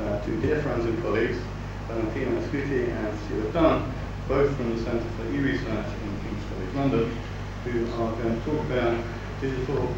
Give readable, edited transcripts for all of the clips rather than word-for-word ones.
two dear friends and colleagues, Valentina Scuti and Stuart Dunn, both from the Centre for E-Research in King's College London, who are going to talk about digital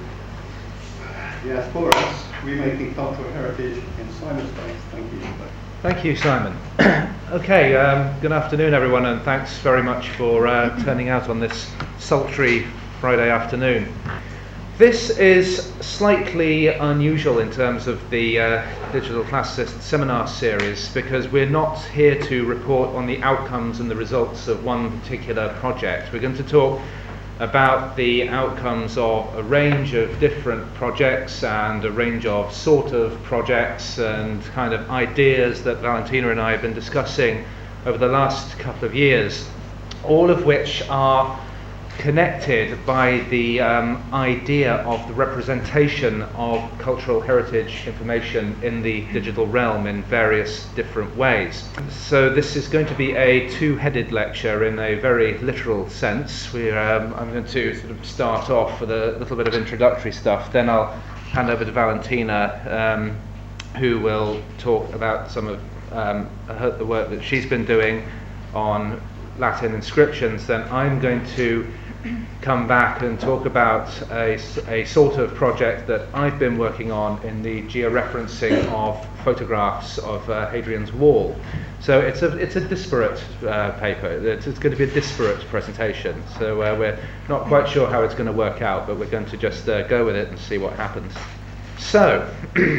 diasporas, remaking cultural heritage in cyberspace. Thank you. Thank you, Simon. Okay, good afternoon, everyone, and thanks very much for turning out on this sultry Friday afternoon. This is slightly unusual in terms of the Digital Classicist seminar series, because we're not here to report on the outcomes and the results of one particular project. We're going to talk about the outcomes of a range of different projects and a range of sort of projects and kind of ideas that Valentina and I have been discussing over the last couple of years, all of which are connected by the idea of the representation of cultural heritage information in the digital realm in various different ways. So this is going to be a two-headed lecture in a very literal sense. I'm going to sort of start off with a little bit of introductory stuff, then I'll hand over to Valentina, who will talk about some of the work that she's been doing on Latin inscriptions. Then I'm going to come back and talk about a sort of project that I've been working on in the georeferencing of photographs of Hadrian's Wall. So it's a disparate paper. It's going to be a disparate presentation. So we're not quite sure how it's going to work out, but we're going to just go with it and see what happens. So,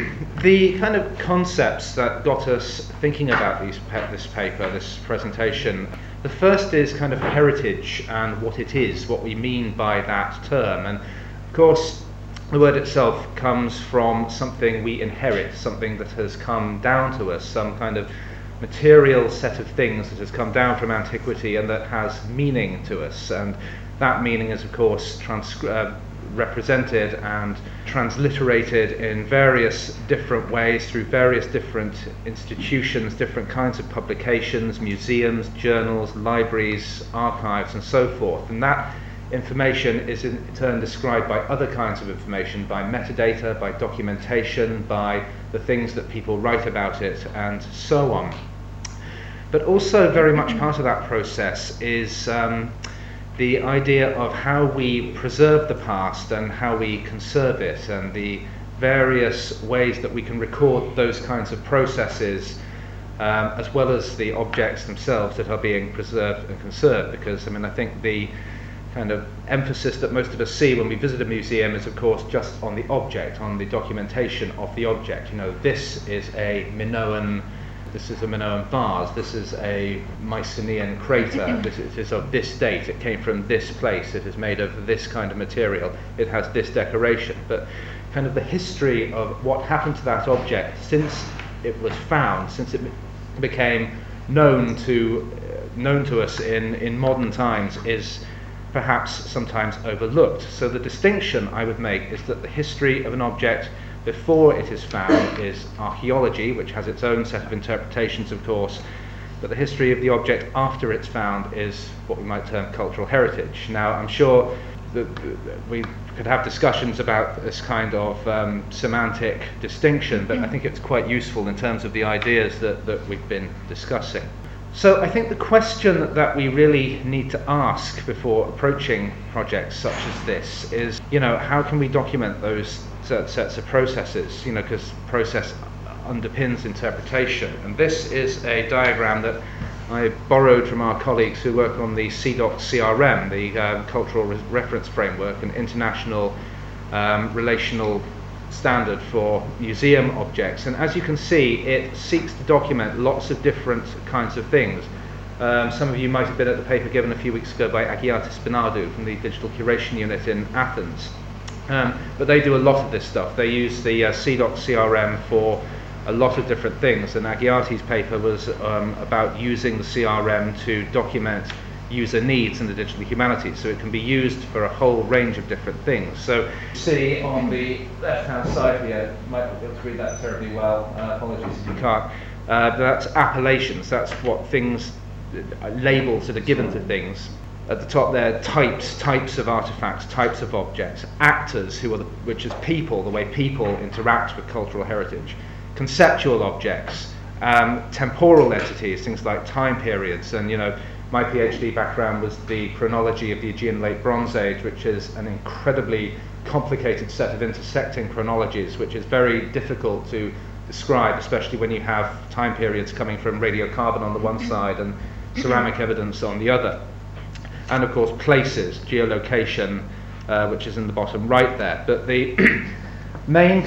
the kind of concepts that got us thinking about this paper, this presentation, the first is kind of heritage and what it is, what we mean by that term. And of course, the word itself comes from something we inherit, something that has come down to us, some kind of material set of things that has come down from antiquity and that has meaning to us. And that meaning is, of course, represented and transliterated in various different ways through various different institutions, different kinds of publications, museums, journals, libraries, archives, and so forth. And that information is in turn described by other kinds of information, by metadata, by documentation, by the things that people write about it, and so on. But also very much part of that process is the idea of how we preserve the past and how we conserve it, and the various ways that we can record those kinds of processes, as well as the objects themselves that are being preserved and conserved. Because I think the kind of emphasis that most of us see when we visit a museum is, of course, just on the object, on the documentation of the object. This is a Minoan vase, this is a Mycenaean crater, this is of this date, it came from this place, it is made of this kind of material, it has this decoration. But kind of the history of what happened to that object since it was found, since it became known to us in modern times, is perhaps sometimes overlooked. So the distinction I would make is that the history of an object before it is found is archaeology, which has its own set of interpretations, of course, but the history of the object after it's found is what we might term cultural heritage. Now, I'm sure that we could have discussions about this kind of semantic distinction, but I think it's quite useful in terms of the ideas that we've been discussing. So I think the question that we really need to ask before approaching projects such as this is, how can we document those sets of processes, because process underpins interpretation. And this is a diagram that I borrowed from our colleagues who work on the CDOC CRM, the Cultural Reference Framework, an international relational standard for museum objects. And as you can see, it seeks to document lots of different kinds of things. Some of you might have been at the paper given a few weeks ago by Agiatis Spinardou from the Digital Curation Unit in Athens. But they do a lot of this stuff. They use the CDOC CRM for a lot of different things, and Agiati's paper was about using the CRM to document user needs in the digital humanities, so it can be used for a whole range of different things. So you see on the left-hand side here, you might not be able to read that terribly well, apologies if you can't, that's appellations, that's what things, labels that are given to things. At the top there, types of artifacts, types of objects, actors, which is people, the way people interact with cultural heritage, conceptual objects, temporal entities, things like time periods. And my PhD background was the chronology of the Aegean Late Bronze Age, which is an incredibly complicated set of intersecting chronologies, which is very difficult to describe, especially when you have time periods coming from radiocarbon on the one side and ceramic evidence on the other. And of course places, geolocation, which is in the bottom right there. But the main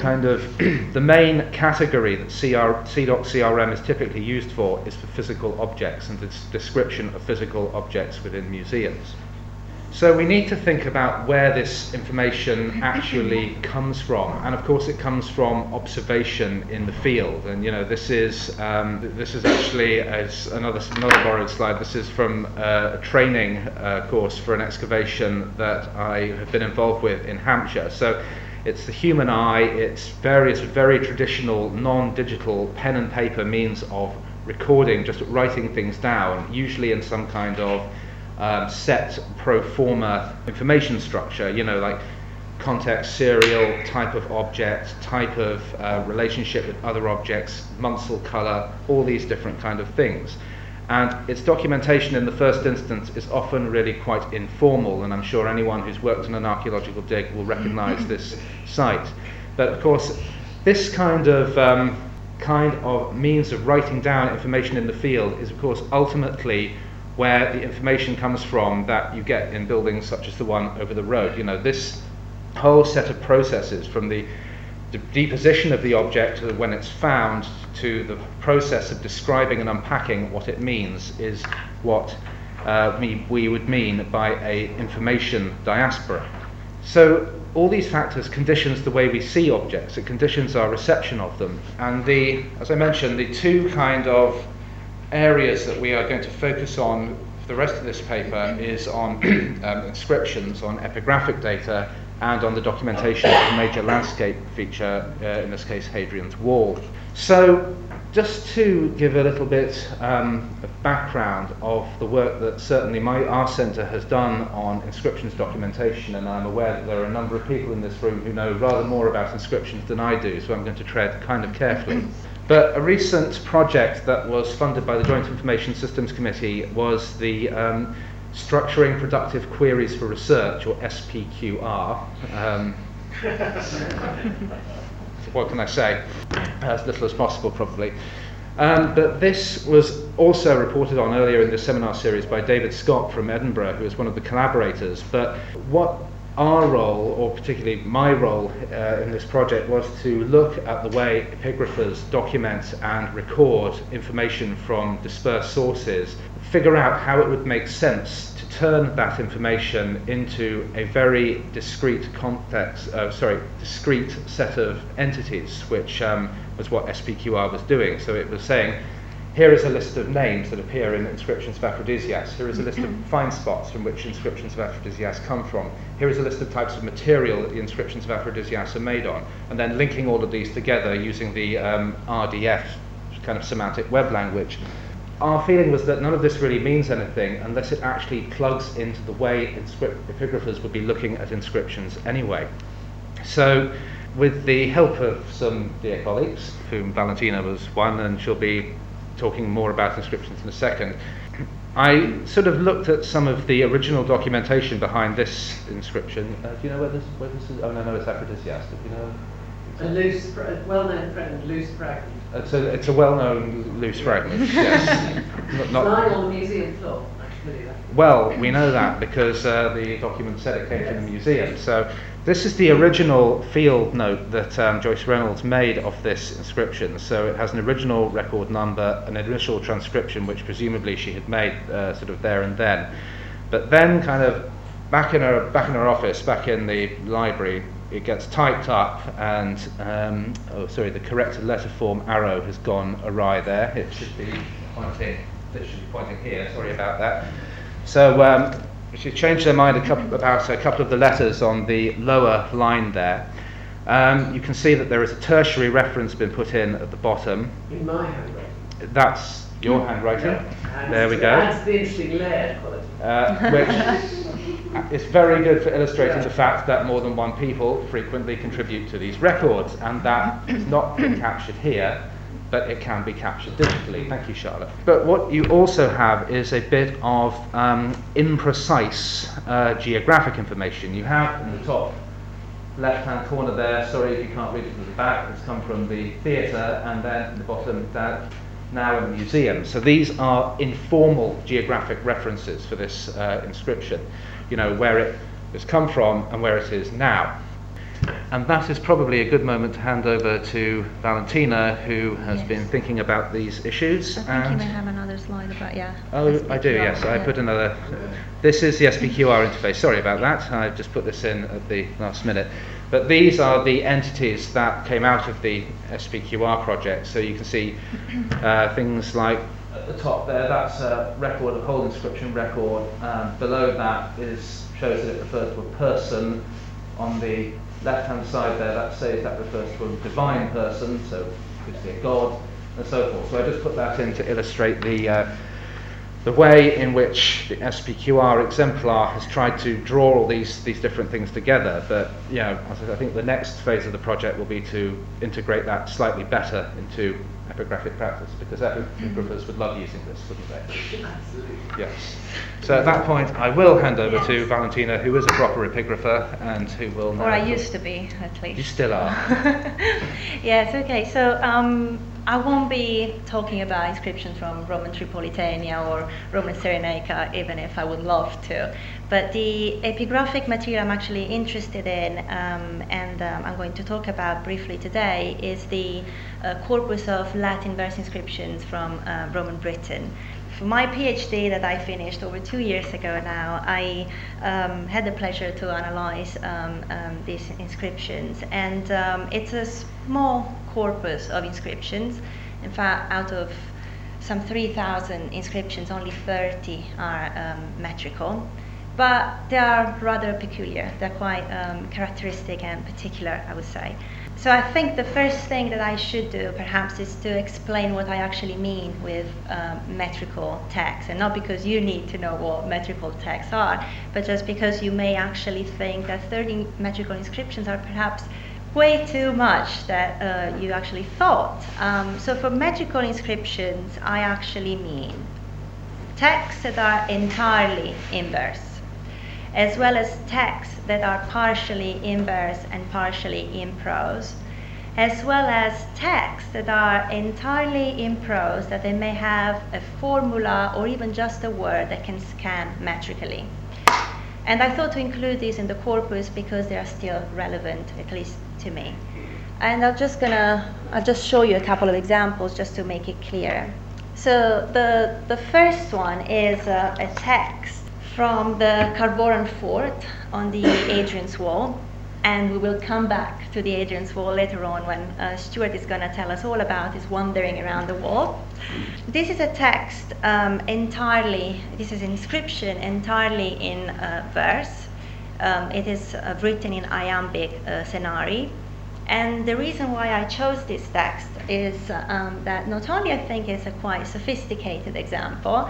category that CDOC-CRM is typically used for is for physical objects and its description of physical objects within museums. So we need to think about where this information actually comes from, and of course it comes from observation in the field. And this is actually, as another borrowed slide, this is from a training course for an excavation that I have been involved with in Hampshire. So it's the human eye, it's various very traditional non-digital pen and paper means of recording, just writing things down, usually in some kind of set pro forma information structure, like context, serial, type of object, type of relationship with other objects, Munsell colour, all these different kind of things. And its documentation in the first instance is often really quite informal, and I'm sure anyone who's worked on an archaeological dig will recognise this site. But of course, this kind of means of writing down information in the field is of course ultimately where the information comes from that you get in buildings such as the one over the road. This whole set of processes, from the deposition of the object when it's found to the process of describing and unpacking what it means, is what we would mean by a information diaspora. So all these factors conditions the way we see objects, it conditions our reception of them. And as I mentioned, the two kind of areas that we are going to focus on for the rest of this paper is on inscriptions, on epigraphic data, and on the documentation of a major landscape feature, in this case Hadrian's Wall. So just to give a little bit of background of the work that certainly our centre has done on inscriptions documentation, and I'm aware that there are a number of people in this room who know rather more about inscriptions than I do, so I'm going to tread kind of carefully. But a recent project that was funded by the Joint Information Systems Committee was the Structuring Productive Queries for Research, or SPQR. What can I say? As little as possible, probably. But this was also reported on earlier in this seminar series by David Scott from Edinburgh, who was one of the collaborators. But what our role, or particularly my role in this project, was to look at the way epigraphers document and record information from dispersed sources, figure out how it would make sense to turn that information into a very discrete discrete set of entities, which was what SPQR was doing. So it was saying, here is a list of names that appear in inscriptions of Aphrodisias. Here is a list of find spots from which inscriptions of Aphrodisias come from. Here is a list of types of material that the inscriptions of Aphrodisias are made on. And then linking all of these together using the RDF kind of semantic web language. Our feeling was that none of this really means anything unless it actually plugs into the way epigraphers would be looking at inscriptions anyway. So with the help of some dear colleagues, of whom Valentina was one, and she'll be talking more about inscriptions in a second, I sort of looked at some of the original documentation behind this inscription. Do you know where this is? Oh no, it's Aphrodisias. Do you know? A well-known loose fragment. It's a well-known loose fragment. Yes. Not lying on the museum floor. Actually. Well, we know that because the document said it came from the museum. So this is the original field note that Joyce Reynolds made of this inscription. So it has an original record number, an initial transcription, which presumably she had made sort of there and then. But then, kind of back in her office, back in the library, it gets typed up, and the corrected letter form arrow has gone awry there. It should be pointing here. Sorry about that. So she changed her mind about a couple of the letters on the lower line there. You can see that there is a tertiary reference been put in at the bottom. In my handwriting. That's your handwriting. Yeah. There we go. That's the interesting layered quality. Which is very good for illustrating the fact that more than one people frequently contribute to these records, and that is not been captured here. but it can be captured digitally. Thank you, Charlotte. But what you also have is a bit of imprecise geographic information. You have in the top left-hand corner there, sorry if you can't read it from the back, it's come from the theatre, and then at the bottom, that now in the museum. So these are informal geographic references for this inscription, you know, where it has come from and where it is now. And that is probably a good moment to hand over to Valentina, who has been thinking about these issues. I think you may have another slide about, Oh, SPQR. I do, yes. I put another. This is the SPQR interface. Sorry about that. I just put this in at the last minute. But these are the entities that came out of the SPQR project. So you can see things like at the top there, that's a record, a whole inscription record. Below that shows that it refers to a person. On the left-hand side there, that refers to a divine person, so it could be a god, and so forth. So I just put that in to illustrate the way in which the SPQR exemplar has tried to draw all these different things together. But I think the next phase of the project will be to integrate that slightly better into epigraphic practice, because epigraphers would love using this, wouldn't they? Absolutely. Yes. So at that point, I will hand over to Valentina, who is a proper epigrapher and who will now... Or I used to be, at least. You still are. Yes, okay. So I won't be talking about inscriptions from Roman Tripolitania or Roman Cyrenaica, even if I would love to. But the epigraphic material I'm actually interested in, and I'm going to talk about briefly today, is the corpus of Latin verse inscriptions from Roman Britain. For my PhD that I finished over 2 years ago now, I had the pleasure to analyze these inscriptions, and it's a small corpus of inscriptions. In fact, out of some 3,000 inscriptions, only 30 are metrical, but they are rather peculiar. They're quite characteristic and particular, I would say. So I think the first thing that I should do perhaps is to explain what I actually mean with metrical texts, and not because you need to know what metrical texts are, but just because you may actually think that 30 metrical inscriptions are perhaps way too much that you actually thought. So for metrical inscriptions, I actually mean texts that are entirely in verse, as well as texts that are partially in verse and partially in prose, as well as texts that are entirely in prose, that they may have a formula or even just a word that can scan metrically. And I thought to include these in the corpus because they are still relevant, at least to me. And I'll just show you a couple of examples just to make it clear. So the first one is a text from the Carborun fort on the Hadrian's Wall, and we will come back to the Hadrian's Wall later on when Stuart is going to tell us all about his wandering around the wall. This is a text this is an inscription entirely in verse. It is written in iambic senari. And the reason why I chose this text is that not only I think it's a quite sophisticated example,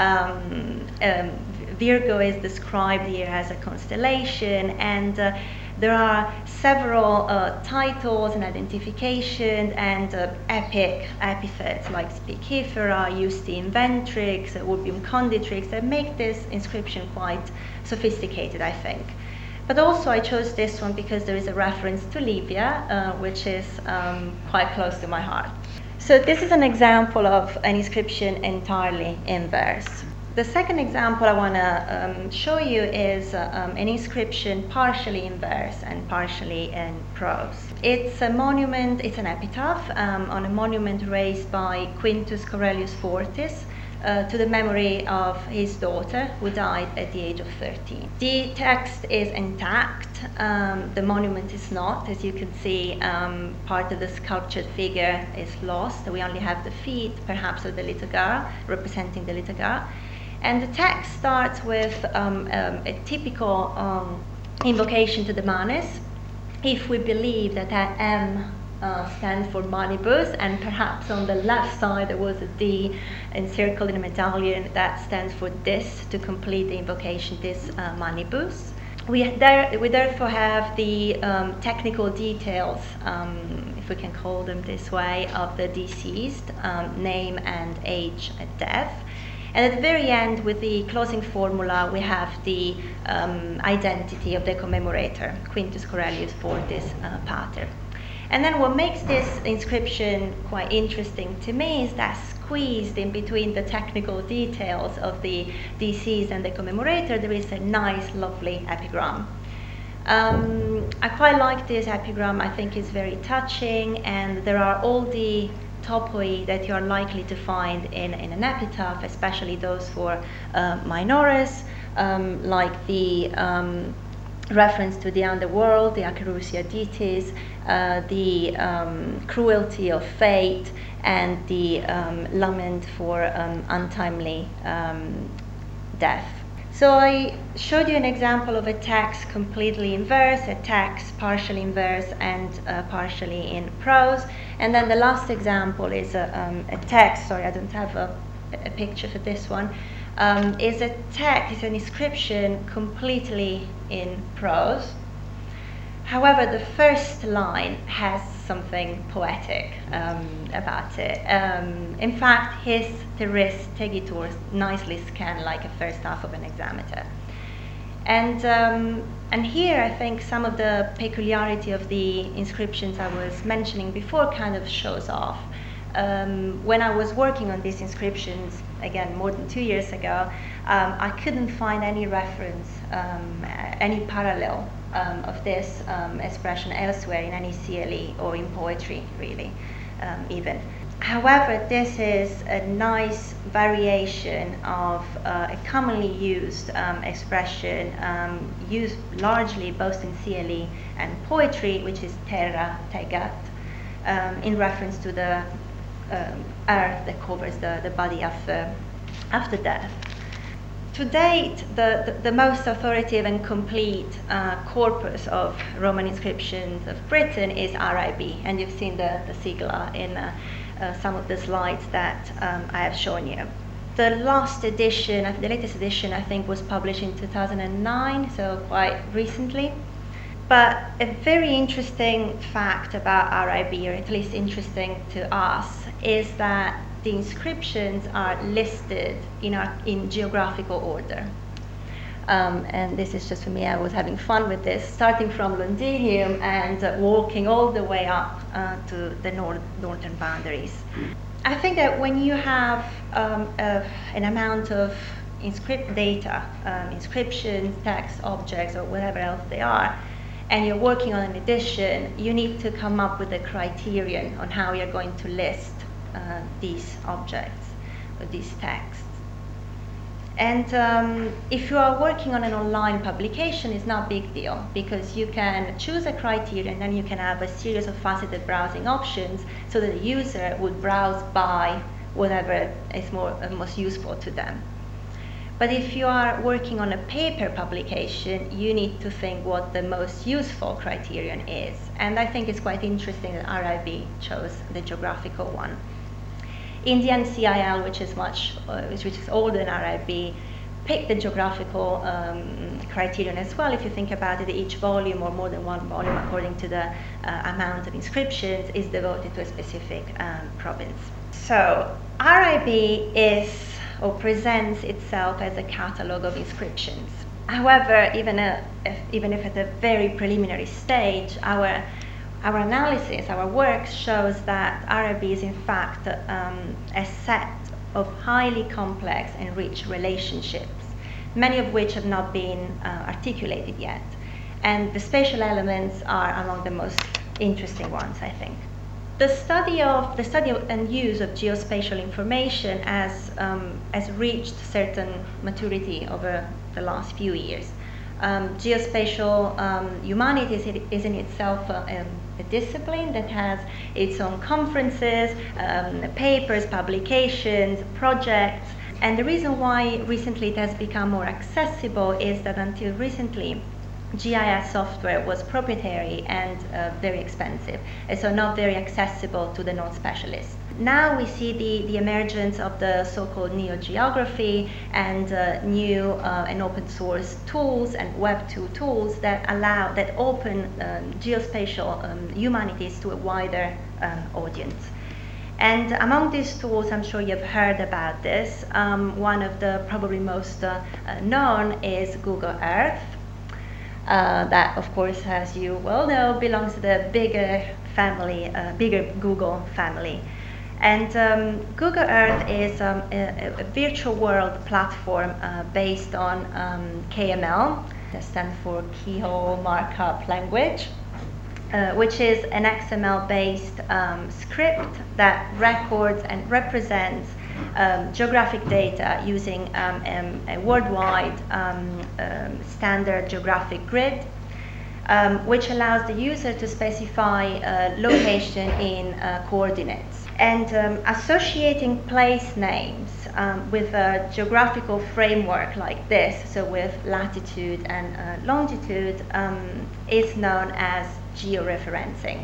Virgo is described here as a constellation, and there are several titles and identifications and epic epithets like Spicifera, Justi Inventrix, Urbium Conditrix that make this inscription quite sophisticated, I think. But also I chose this one because there is a reference to Libya, which is quite close to my heart. So this is an example of an inscription entirely in verse. The second example I want to show you is an inscription partially in verse and partially in prose. It's a monument, it's an epitaph on a monument raised by Quintus Corellius Fortis to the memory of his daughter, who died at the age of 13. The text is intact, the monument is not. As you can see, part of the sculptured figure is lost. We only have the feet, perhaps, of the little girl, representing the little girl. And the text starts with a typical invocation to the Manes, if we believe that that M stands for manibus, and perhaps on the left side there was a D encircled in a medallion that stands for dis, to complete the invocation, dis manibus. we therefore have the technical details, if we can call them this way, of the deceased, name and age at death. And at the very end, with the closing formula, we have the identity of the commemorator, Quintus Corellius Fortis Pater. And then what makes this inscription quite interesting to me is that squeezed in between the technical details of the deceased and the commemorator, there is a nice, lovely epigram. I quite like this epigram. I think it's very touching, and there are all the topoi that you are likely to find in an epitaph, especially those for minores, like the reference to the underworld, the Acherusia Ditis, the cruelty of fate, and the lament for untimely death. So I showed you an example of a text completely in verse, a text partially in verse and partially in prose. And then the last example is a text, sorry, I don't have a picture for this one, is a text, it's an inscription completely in prose. However, the first line has something poetic about it. In fact, his Teres Tegitur nicely scan like a first half of an hexameter. And here I think some of the peculiarity of the inscriptions I was mentioning before kind of shows off. When I was working on these inscriptions, again, more than 2 years ago, I couldn't find any reference, any parallel of this expression elsewhere in any CLE or in poetry, really, even. However, this is a nice variation of a commonly used expression used largely both in CLE and poetry, which is terra tegat, in reference to the earth that covers the body after death. To date, the most authoritative and complete corpus of Roman inscriptions of Britain is RIB, and you've seen the sigla in some of the slides that I have shown you. The last edition, the latest edition, I think, was published in 2009, so quite recently. But a very interesting fact about RIB, or at least interesting to us, is that the inscriptions are listed in geographical order. And this is just for me, I was having fun with this, starting from Londinium and walking all the way up to the northern boundaries. I think that when you have an amount of data, inscriptions, text, objects, or whatever else they are, and you're working on an edition, you need to come up with a criterion on how you're going to list these objects, or these texts. And if you are working on an online publication, it's not a big deal, because you can choose a criterion and then you can have a series of faceted browsing options so that the user would browse by whatever is most useful to them. But if you are working on a paper publication, you need to think what the most useful criterion is. And I think it's quite interesting that RIB chose the geographical one. In the NCIL, which is older than RIB, picked the geographical criterion as well. If you think about it, each volume, or more than one volume, according to the amount of inscriptions, is devoted to a specific province. So RIB is, or presents itself as a catalogue of inscriptions. However, even if at a very preliminary stage, our analysis, our work shows that RIB is in fact a set of highly complex and rich relationships, many of which have not been articulated yet. And the spatial elements are among the most interesting ones, I think. The study and use of geospatial information has reached certain maturity over the last few years. Geospatial humanities is in itself a discipline that has its own conferences, papers, publications, projects. And the reason why recently it has become more accessible is that until recently, GIS software was proprietary and very expensive, and so not very accessible to the non-specialists. Now we see the emergence of the so-called neogeography and new and open source tools and Web2 tools that open geospatial humanities to a wider audience. And among these tools, I'm sure you've heard about this. One of the probably most known is Google Earth. That, of course, as you well know, belongs to the bigger Google family. And Google Earth is a virtual world platform based on KML, that stands for Keyhole Markup Language, which is an XML-based script that records and represents geographic data using a worldwide standard geographic grid, which allows the user to specify location in coordinates. And associating place names with a geographical framework like this, so with latitude and longitude, is known as georeferencing.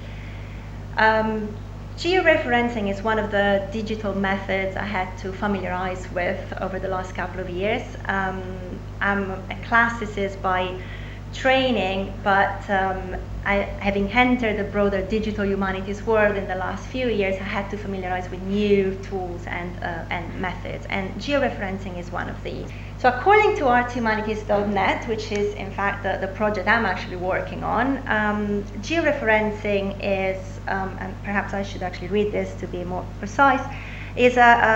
Georeferencing is one of the digital methods I had to familiarize with over the last couple of years. I'm a classicist by training, but having entered the broader digital humanities world in the last few years, I had to familiarize with new tools and methods, and georeferencing is one of these. So according to arthumanities.net, which is in fact the project I'm actually working on, georeferencing is, and perhaps I should actually read this to be more precise, is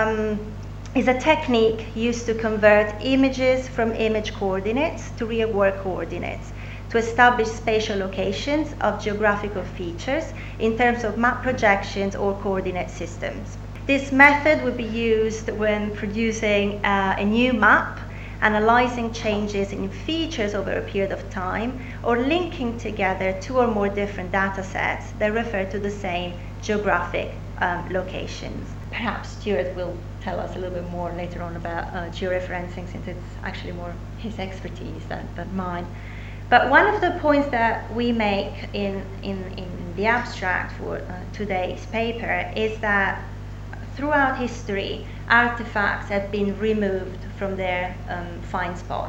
a technique used to convert images from image coordinates to real-world coordinates to establish spatial locations of geographical features in terms of map projections or coordinate systems. This method would be used when producing a new map, analyzing changes in features over a period of time, or linking together two or more different data sets that refer to the same geographic locations. Perhaps Stuart will tell us a little bit more later on about georeferencing, since it's actually more his expertise than mine. But one of the points that we make in the abstract for today's paper is that throughout history, artifacts have been removed from their find spot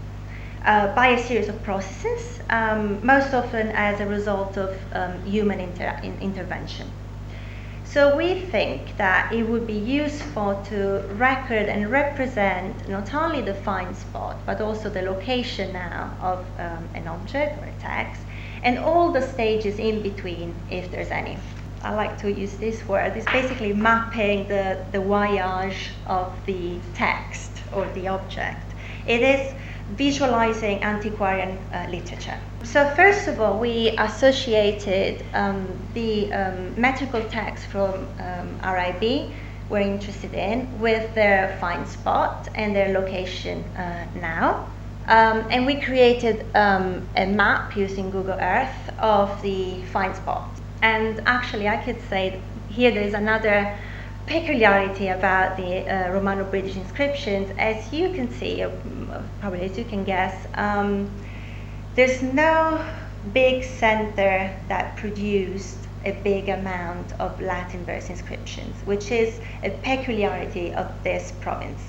by a series of processes, most often as a result of human intervention. So we think that it would be useful to record and represent not only the find spot, but also the location now of an object or a text, and all the stages in between, if there's any. I like to use this word. It's basically mapping the voyage of the text or the object. It is visualizing antiquarian literature. So first of all, we associated the metrical text from RIB we're interested in with their find spot and their location now. And we created a map using Google Earth of the find spot. And actually, I could say here there is another peculiarity about the Romano-British inscriptions. As you can see, or probably as you can guess, there's no big center that produced a big amount of Latin verse inscriptions, which is a peculiarity of this province.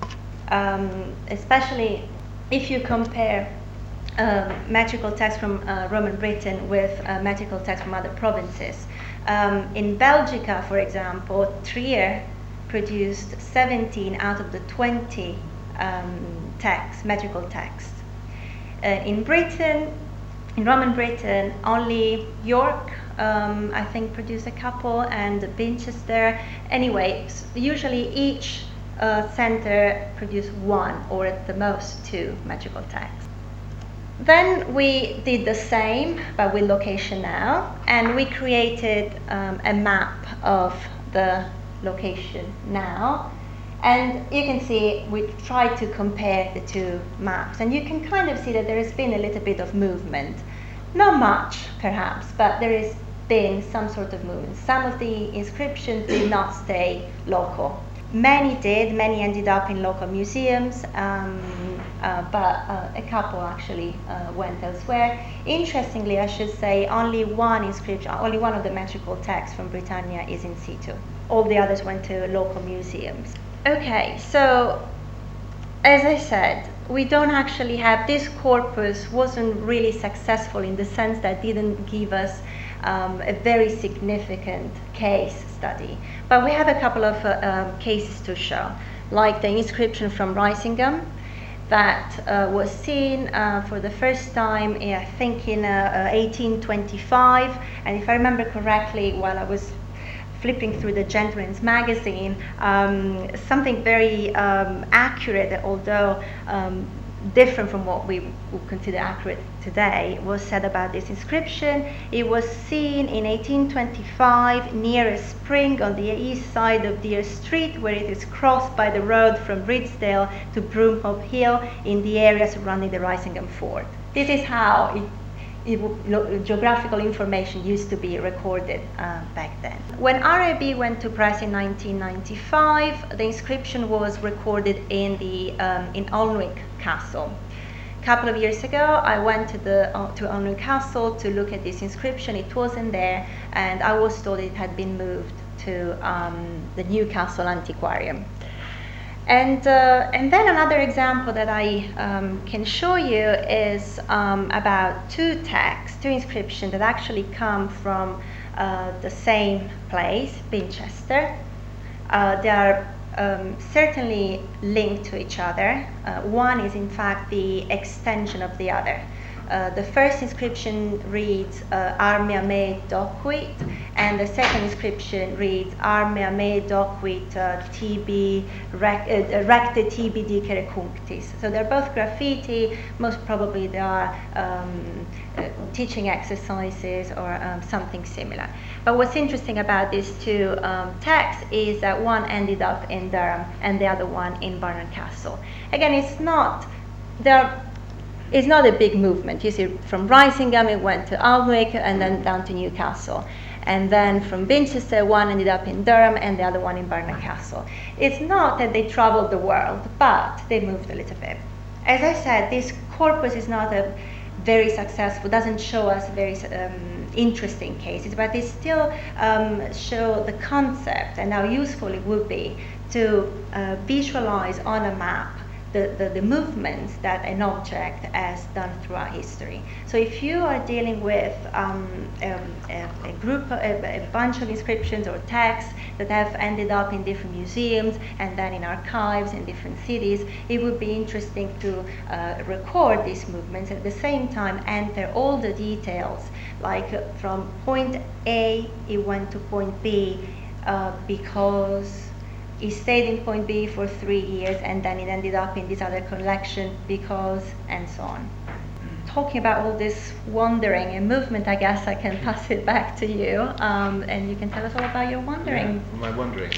Especially if you compare metrical text from Roman Britain with metrical text from other provinces. In Belgica, for example, Trier produced 17 out of the 20 metrical texts. In Britain, in Roman Britain, only York, I think, produced a couple, and Winchester. Anyway, usually each center produced one, or at the most two, metrical texts. Then we did the same, but with location now, and we created a map of the location now. And you can see we tried to compare the two maps, and you can kind of see that there has been a little bit of movement. Not much, perhaps, but there has been some sort of movement. Some of the inscriptions did not stay local. Many did, many ended up in local museums, but a couple actually went elsewhere. Interestingly, I should say, only one inscription, only one of the metrical texts from Britannia is in situ. all the others went to local museums. Okay, so as I said, we don't actually have, this corpus wasn't really successful in the sense that didn't give us a very significant case study. But we have a couple of cases to show, like the inscription from Risingham that was seen for the first time, I think in 1825, and if I remember correctly, while I was flipping through the Gentleman's Magazine, something very accurate, although different from what we would consider accurate today, was said about this inscription. It was seen in 1825 near a spring on the east side of Deer Street, where it is crossed by the road from Ridsdale to Broomhope Hill in the area surrounding the Risingham Fort. This is how geographical information used to be recorded back then. When RAB went to press in 1995, the inscription was recorded in Alnwick Castle. A couple of years ago, I went to Alnwick Castle to look at this inscription. It wasn't there, and I was told it had been moved to the Newcastle Antiquarium. And then another example that I can show you is about two inscriptions that actually come from the same place, Binchester. They are certainly linked to each other. One is in fact the extension of the other. The first inscription reads Armea me docuit, and the second inscription reads Armea me docuit tibi recte tibi dicere cunctis. So they're both graffiti. Most probably they are teaching exercises or something similar. But what's interesting about these two texts is that one ended up in Durham and the other one in Barnard Castle. Again, it's not a big movement. You see, from Risingham it went to Alnwick and then down to Newcastle. And then from Binchester, one ended up in Durham and the other one in Barnard Castle. It's not that they traveled the world, but they moved a little bit. As I said, this corpus is not a very successful, doesn't show us very interesting cases, but they still show the concept and how useful it would be to visualize on a map the movements that an object has done throughout history. So if you are dealing with a bunch of inscriptions or texts that have ended up in different museums and then in archives in different cities, it would be interesting to record these movements, at the same time enter all the details, like from point A it went to point B because he stayed in point B for 3 years and then it ended up in this other collection because, and so on. Talking about all this wandering and movement, I guess I can pass it back to you, and you can tell us all about your wandering. Yeah, my wandering,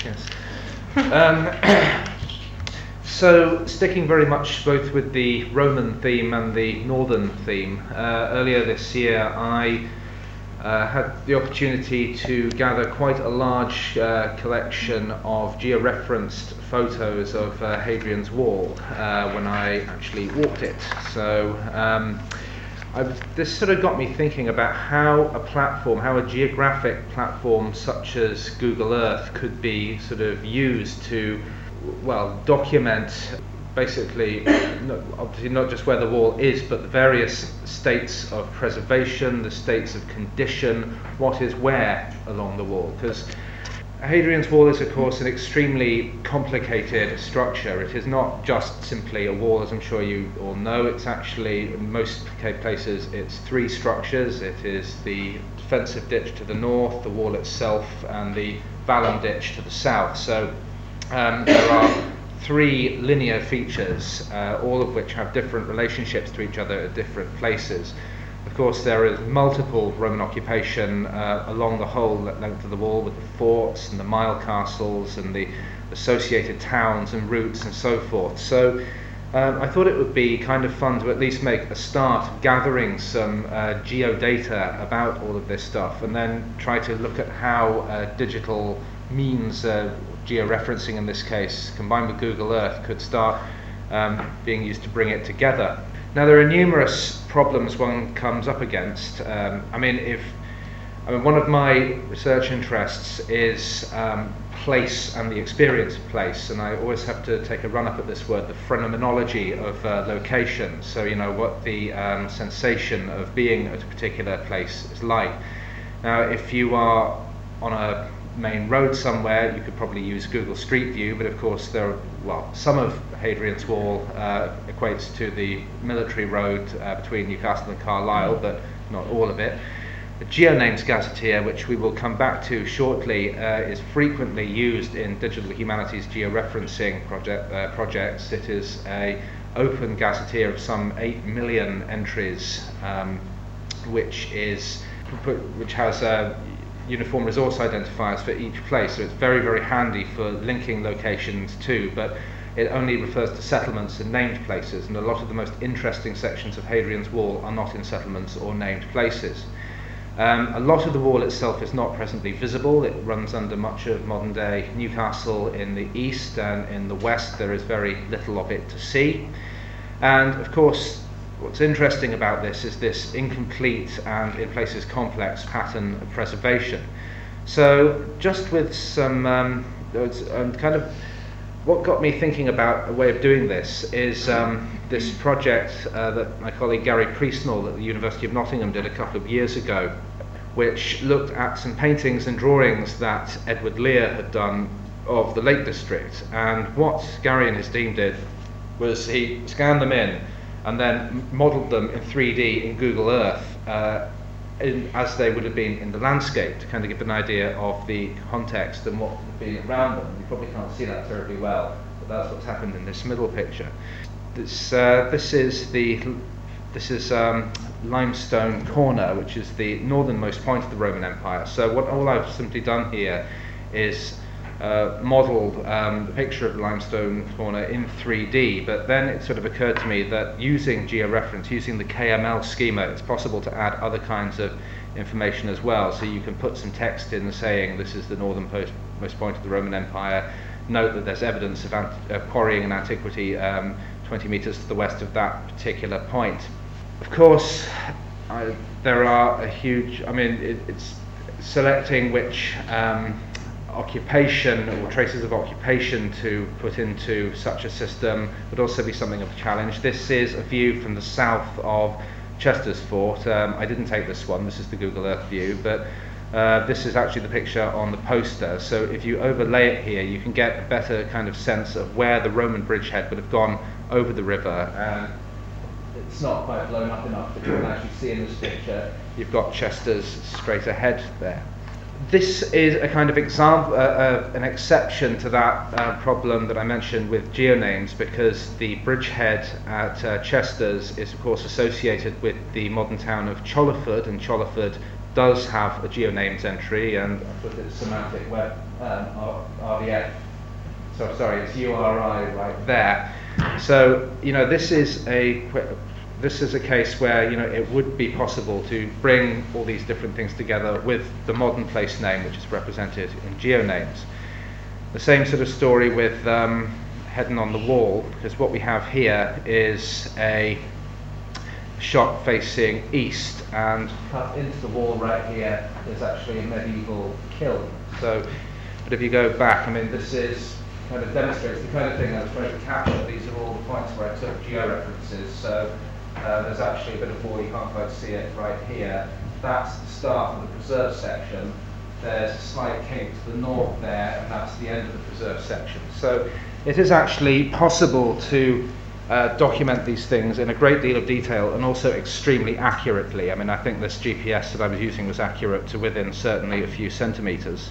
yes. So, sticking very much both with the Roman theme and the Northern theme, earlier this year I had the opportunity to gather quite a large collection of georeferenced photos of Hadrian's Wall when I actually walked it. So this sort of got me thinking about how a geographic platform such as Google Earth could be sort of used to, well, document basically, obviously not just where the wall is, but the various states of preservation, the states of condition, what is where along the wall. Because Hadrian's Wall is, of course, an extremely complicated structure. It is not just simply a wall, as I'm sure you all know. It's actually, in most places, it's three structures. It is the defensive ditch to the north, the wall itself, and the vallum ditch to the south. So there are three linear features, all of which have different relationships to each other at different places. Of course, there is multiple Roman occupation along the whole length of the wall, with the forts and the mile castles and the associated towns and routes and so forth. So I thought it would be kind of fun to at least make a start gathering some geodata about all of this stuff, and then try to look at how digital means, georeferencing in this case, combined with Google Earth, could start being used to bring it together. Now, there are numerous problems one comes up against. I mean, if I mean, one of my research interests is place and the experience of place, and I always have to take a run up at this word, the phenomenology of location. So, you know, what the sensation of being at a particular place is like. Now, if you are on a main road somewhere, you could probably use Google Street View, but of course some of Hadrian's Wall equates to the military road between Newcastle and Carlisle, but not all of it. The GeoNames Gazetteer, which we will come back to shortly, is frequently used in digital humanities georeferencing projects. It is an open gazetteer of some 8 million entries, which has uniform resource identifiers for each place, so it's very, very handy for linking locations too, but it only refers to settlements and named places, and a lot of the most interesting sections of Hadrian's Wall are not in settlements or named places. A lot of the wall itself is not presently visible. It runs under much of modern-day Newcastle in the east, and in the west there is very little of it to see. And of course, what's interesting about this is this incomplete and in places complex pattern of preservation. So just with some what got me thinking about a way of doing this is this project that my colleague Gary Priestnall at the University of Nottingham did a couple of years ago, which looked at some paintings and drawings that Edward Lear had done of the Lake District. And what Gary and his team did was he scanned them in and then modelled them in 3D in Google Earth as they would have been in the landscape, to kind of give an idea of the context and what would have been around them. You probably can't see that terribly well, but that's what's happened in this middle picture. This is Limestone Corner, which is the northernmost point of the Roman Empire. So all I've simply done here is modelled the picture of Limestone Corner in 3D, but then it sort of occurred to me that using georeference, using the KML schema, it's possible to add other kinds of information as well. So you can put some text in saying this is the northernmost point of the Roman Empire. Note that there's evidence of quarrying in antiquity 20 metres to the west of that particular point. Of course, there are a huge, it's selecting which occupation or traces of occupation to put into such a system would also be something of a challenge. This is a view from the south of Chester's Fort. I didn't take this one, this is the Google Earth view, but this is actually the picture on the poster. So if you overlay it here, you can get a better kind of sense of where the Roman bridgehead would have gone over the river. It's not quite blown up enough that you can actually see in this picture. You've got Chester's straight ahead there. This is a kind of example, an exception to that problem that I mentioned with geonames, because the bridgehead at Chester's is of course associated with the modern town of Cholerford, and Cholerford does have a geonames entry, and I put it semantic web RVF. So sorry, it's URI right there. So this is a case where it would be possible to bring all these different things together with the modern place name, which is represented in geonames. The same sort of story with Headon on the Wall, because what we have here is a shot facing east, and cut into the wall right here is actually a medieval kiln. So, but if you go back, this is kind of demonstrates the kind of thing I was trying to capture. These are all the points where I took georeferences. So there's actually a bit of wall, you can't quite see it right here. That's the start of the preserve section. There's a slight cape to the north there, and that's the end of the preserve section. So it is actually possible to document these things in a great deal of detail and also extremely accurately. I think this GPS that I was using was accurate to within certainly a few centimetres.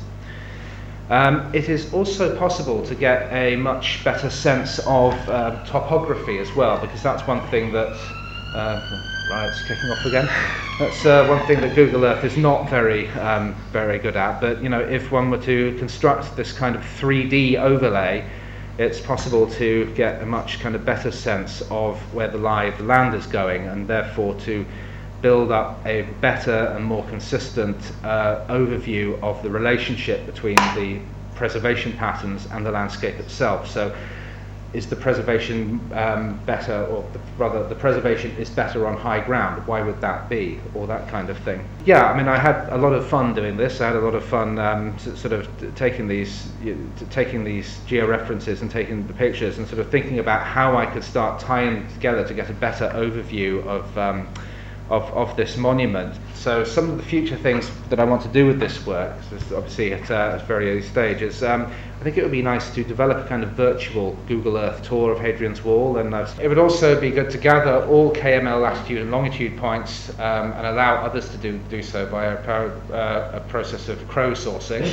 It is also possible to get a much better sense of topography as well, because that's one thing that right, it's kicking off again. That's one thing that Google Earth is not very good at. But if one were to construct this kind of 3D overlay, it's possible to get a much kind of better sense of where the lie of the land is going, and therefore to build up a better and more consistent overview of the relationship between the preservation patterns and the landscape itself. So is the preservation better, or rather the preservation is better on high ground? Why would that be? Or that kind of thing. Yeah, I mean, I had a lot of fun doing this. I had a lot of fun sort of taking these georeferences and taking the pictures and sort of thinking about how I could start tying together to get a better overview of this monument. So some of the future things that I want to do with this work, obviously at a very early stage, is I think it would be nice to develop a kind of virtual Google Earth tour of Hadrian's Wall, and it would also be good to gather all KML latitude and longitude points and allow others to do so by a process of crowdsourcing.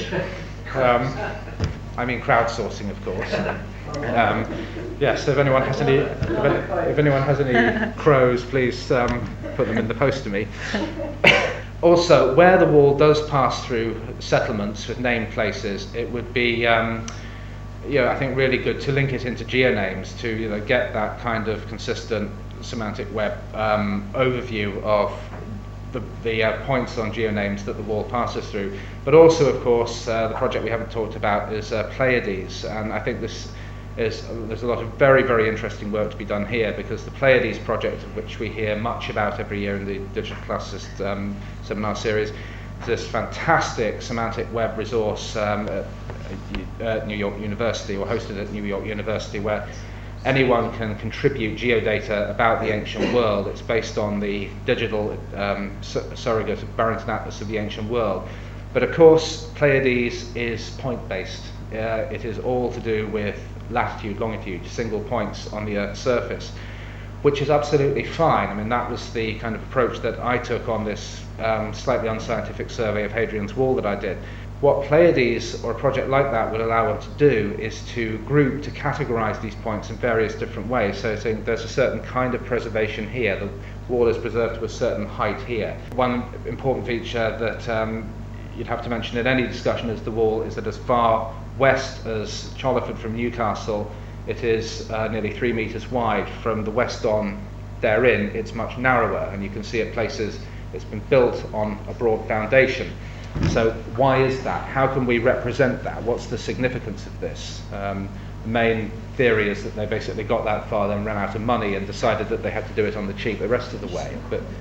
I mean crowdsourcing, of course. Yes, if anyone has any crows, please put them in the post to me. Also, where the wall does pass through settlements with named places, it would be, I think, really good to link it into geonames to get that kind of consistent semantic web overview of the points on geonames that the wall passes through. But also, of course, the project we haven't talked about is Pleiades, and I think there's a lot of very, very interesting work to be done here, because the Pleiades project, of which we hear much about every year in the Digital Classicist seminar series, is this fantastic semantic web resource at New York University, or hosted at New York University, where anyone can contribute geodata about the ancient world. It's based on the digital surrogate of Barrington Atlas of the ancient world. But of course, Pleiades is point-based. It is all to do with latitude, longitude, single points on the Earth's surface, which is absolutely fine. I mean, that was the kind of approach that I took on this slightly unscientific survey of Hadrian's Wall that I did. What Pleiades, or a project like that, would allow one to do is to group, to categorize these points in various different ways. So there's a certain kind of preservation here. The wall is preserved to a certain height here. One important feature that you'd have to mention in any discussion is the wall is that as far west as Cholerford from Newcastle, it is nearly 3 meters wide. From the west on therein, it's much narrower, and you can see at places it's been built on a broad foundation. So why is that? How can we represent that? What's the significance of this? The main theory is that they basically got that far, then ran out of money and decided that they had to do it on the cheap the rest of the way.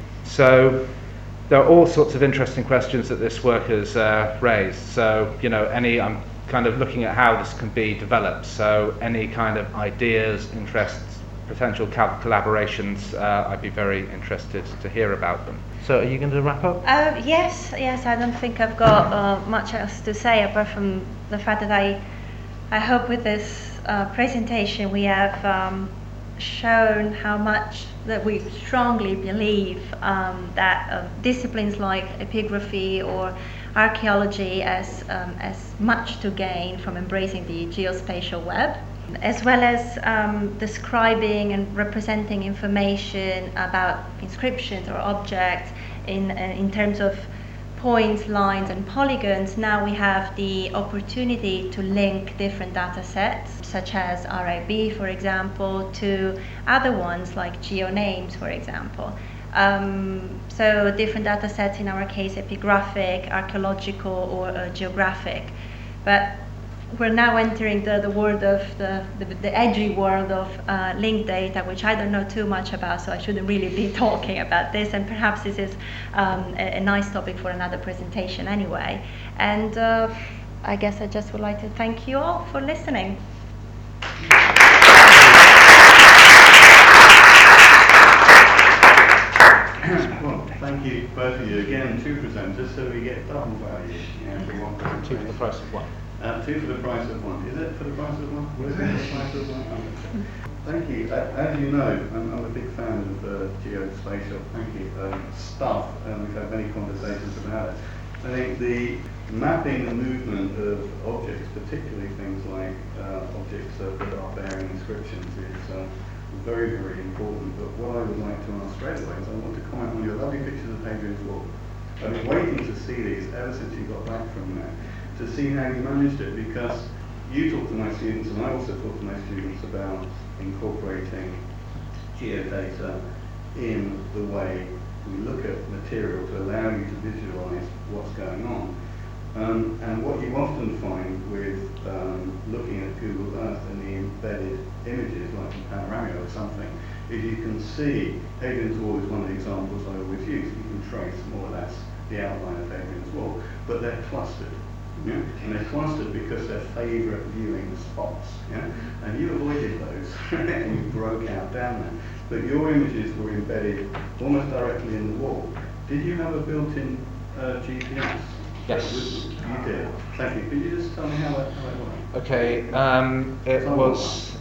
So there are all sorts of interesting questions that this work has raised. So, I'm kind of looking at how this can be developed. So any kind of ideas, interests, potential collaborations, I'd be very interested to hear about them. So are you going to wrap up? Yes, I don't think I've got much else to say, apart from the fact that I hope with this presentation we have shown how much that we strongly believe that disciplines like epigraphy or archaeology has much to gain from embracing the geospatial web, as well as describing and representing information about inscriptions or objects in terms of points, lines and polygons. Now we have the opportunity to link different data sets, such as RIB, for example, to other ones like geonames, for example. So different data sets, in our case epigraphic, archaeological or geographic. But we're now entering the world of the edgy world of linked data, which I don't know too much about, so I shouldn't really be talking about this, and perhaps this is a nice topic for another presentation anyway. And I guess I just would like to thank you all for listening. Well, thank you both of you again, 2 presenters, so we get double value for one presentation. 2 for the price of 1. 2 for the price of 1. Is it for the price of 1? Was it for the price of 1? Thank you. As you know, I'm a big fan of geospatial. Thank you. Stuff, and we've had many conversations about it. I think the mapping the movement of objects, particularly things like objects that are bearing inscriptions, is very, very important. But what I would like to ask straight away is I want to comment on your lovely pictures of Hadrian's Wall. I've been waiting to see these ever since you got back from there, to see how you managed it, because you talk to my students, and I also talk to my students about incorporating geodata in the way we look at material to allow you to visualize what's going on. And what you often find with looking at Google Earth and the embedded images, like in Panoramio or something, is you can see, Hadrian's Wall is one of the examples I always use. You can trace more or less the outline of Hadrian's Wall, but they're clustered. Yeah? And they're clustered because they're favourite viewing spots. Yeah? And you avoided those, and you broke out down there. But your images were embedded almost directly in the wall. Did you have a built-in GPS? Yes. You did. Thank you. Could you just tell me how that worked? Okay, it was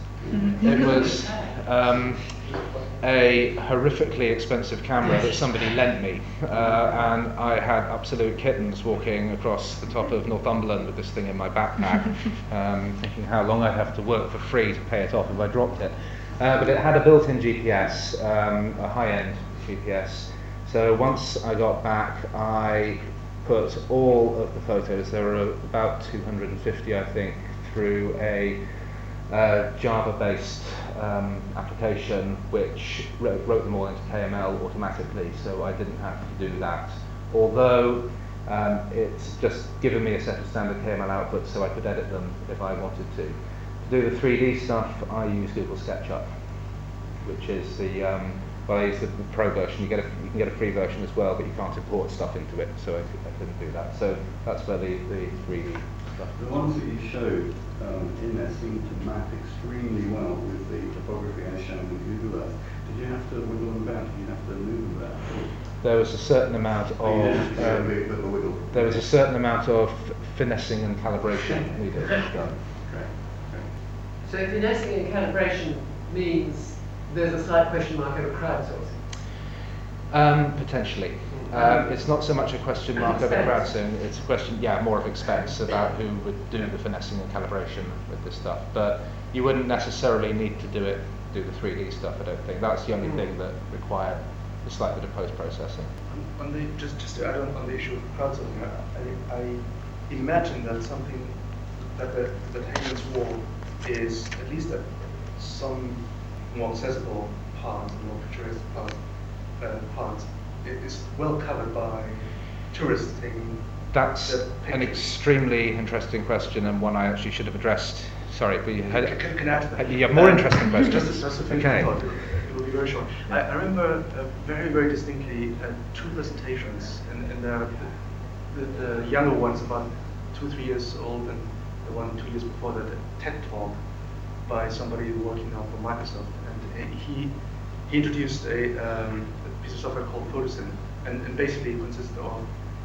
a horrifically expensive camera that somebody lent me, and I had absolute kittens walking across the top of Northumberland with this thing in my backpack, thinking how long I'd have to work for free to pay it off if I dropped it. But it had a built-in GPS, a high-end GPS. So once I got back, I put all of the photos, there were about 250 I think, through a Java-based application which wrote them all into KML automatically, so I didn't have to do that. Although it's just given me a set of standard KML outputs so I could edit them if I wanted to. To do the 3D stuff, I use Google SketchUp, which is the well, I use the pro version. You can get a free version as well, but you can't import stuff into it, so I couldn't do that. So that's where the 3D stuff. The ones that you showed in there seem to map extremely well with the topography as shown in Google Earth. Did you have to wiggle them about? Did you have to move them about? There was a certain amount of there was a certain amount of finessing and calibration needed. So finessing and calibration means there's a slight question mark over crowdsourcing? Potentially. It's not so much a question mark over crowdsourcing, it's a question, more of expense about who would do the finessing and calibration with this stuff. But you wouldn't necessarily need to do the 3D stuff, I don't think. That's the only thing that required a slight bit of post-processing. Just to add on the issue of crowdsourcing, I imagine that something that Hadrian's Wall is at least at some more accessible parts and more picturesque parts, it is well covered by tourists taking. That's an extremely interesting question and one I actually should have addressed. Sorry, but you had. Can I add to that? You have more interesting questions. Just a few thoughts. It will be very short. I remember very, very distinctly two presentations, and the younger one's about 2-3 years old, and the one 2 years before that, a TED talk by somebody working now for Microsoft, and he introduced a piece of software called Photosyn, and basically it consists of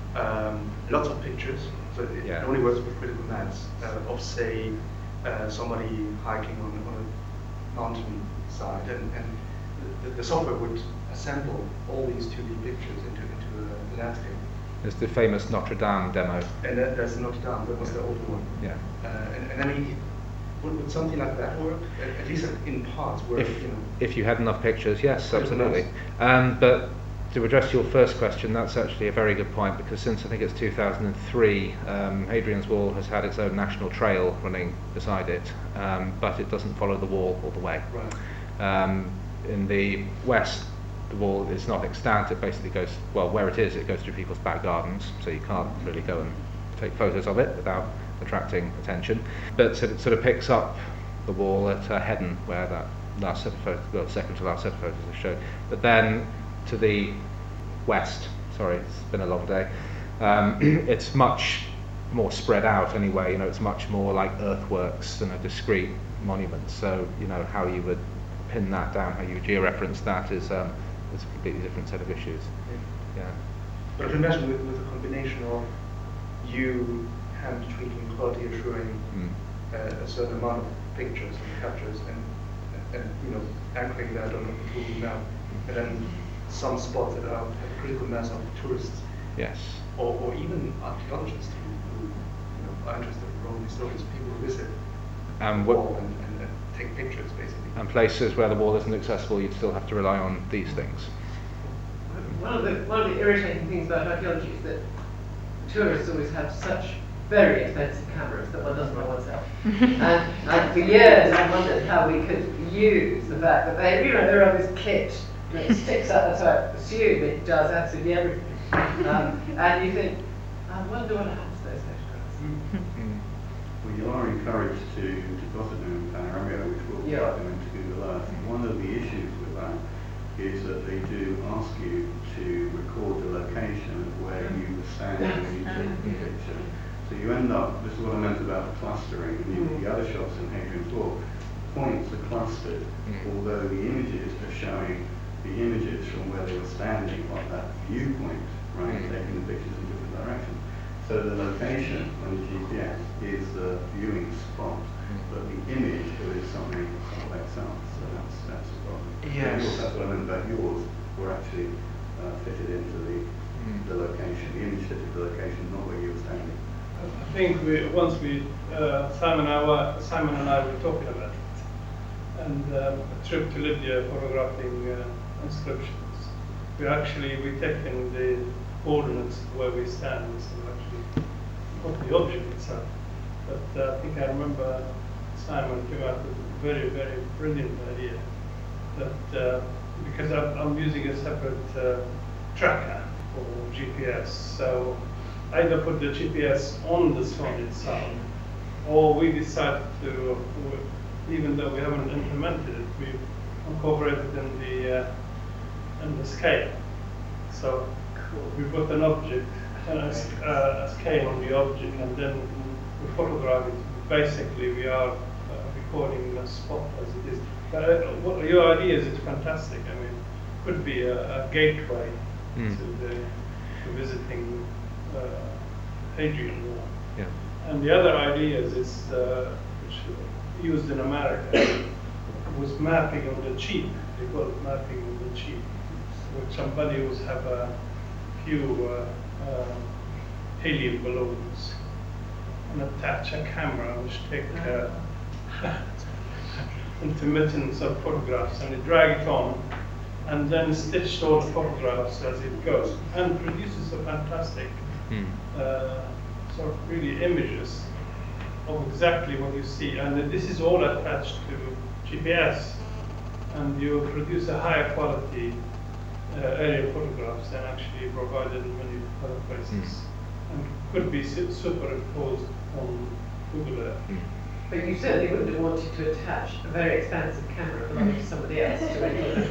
lots of pictures, so it only works with critical mass, of say somebody hiking on a mountain side, and the software would assemble all these 2D pictures into a landscape. There's the famous Notre Dame demo. And there's Notre Dame, that was the older one. Yeah. And I mean, would something like that work? At least in parts where, if you had enough pictures, yes, absolutely. But to address your first question, that's actually a very good point, because since I think it's 2003, Hadrian's Wall has had its own national trail running beside it, but it doesn't follow the wall all the way. Right. In the west, the wall is not extant. It basically goes, well, where it is, it goes through people's back gardens, so you can't really go and take photos of it without attracting attention. But it sort of picks up the wall at Hedden, where that last set of photos, well, second to last set of photos are shown. But then to the west, sorry, it's been a long day, it's much more spread out anyway. It's much more like earthworks than a discrete monument. So how you would pin that down, how you georeference that is a completely different set of issues. Yeah. But I can imagine with a combination of you hand tweaking, quality assuring a certain amount of pictures and captures, and anchoring that on a Google map, and then some spots that have a critical mass of tourists. Yes. Or even archaeologists who are interested in Roman historians, people who visit the wall and take pictures, basically. And places where the wall isn't accessible, you'd still have to rely on these things. One of the irritating things about archaeology is that tourists always have such very expensive cameras that one doesn't know what's up. and for years I wondered how we could use the fact that they're on this kit that sticks up, so I assume it does absolutely everything. And you think, I wonder what happens to those photographs. Well, you are encouraged to document Panoramio, which plug them into Google Earth. One of the issues with that is that they do ask you to record the location of where you were standing when you took the picture. So you end up, this is what I meant about the clustering, the other shots in Hadrian's Wall, points are clustered, although the images are showing the images from where they were standing, like that viewpoint, right, taking the pictures in different directions. So the location on the GPS is the viewing spot, but the image is something complex else. So that's a problem. Yes. That's what I meant about yours, were actually fitted into the location. The image fitted the location, not where you were standing. I think Simon and I were talking about it, and a trip to Libya photographing inscriptions. We're taking the coordinates where we stand, so actually not the object itself. But I think I remember Simon came up with a very, very brilliant idea that because I'm using a separate tracker for GPS, so either put the GPS on the phone itself, or we decided to, even though we haven't implemented it, we've incorporated in the scale. So we put an object, a scale on the object, and then we photograph it. Basically, we are recording the spot as it is. But your idea is fantastic. I mean, it could be a gateway to visiting Hadrian Wall. Yeah. And the other idea is which used in America was mapping on the cheap. They call it mapping on the cheap. Which somebody would have a few helium balloons and attach a camera which take intermittence of photographs, and they drag it on and then stitch all the photographs as it goes, and produces a fantastic sort of really images of exactly what you see. And this is all attached to GPS, and you produce a higher quality aerial photographs than actually provided in many other places, and could be superimposed on Google Earth. But you certainly wouldn't have wanted to attach a very expensive camera belonging to somebody else to it.